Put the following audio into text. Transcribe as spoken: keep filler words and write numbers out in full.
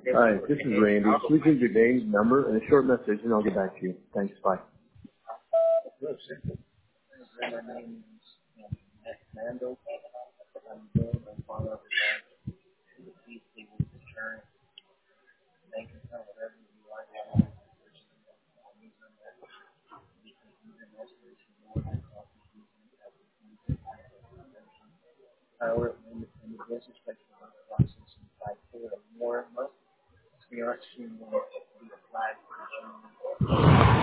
Hi, this is Randy. Please leave your name, number, and a short message, and I'll get back to you. Thanks. Bye. However, in the, in the business section of the process in five four or more months, we are seeing more to be applied to the